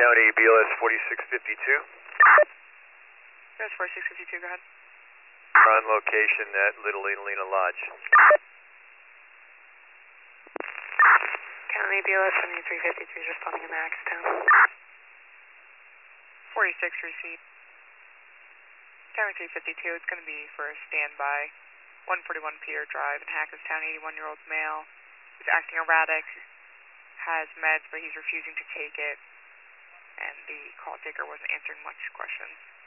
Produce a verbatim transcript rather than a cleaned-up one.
County, B L S forty-six fifty-two. B L S forty-six fifty-two, go ahead. On location at Little Lena Lodge. County, B L S seventy-three fifty-three is responding in the Hackettstown. forty-six received. seventy-three fifty-two, it's going to be for a standby. one forty-one Peter Drive in Hackettstown, eighty-one-year-old male. He's acting erratic, has meds, but he's refusing to take it. And the call taker wasn't answering much questions.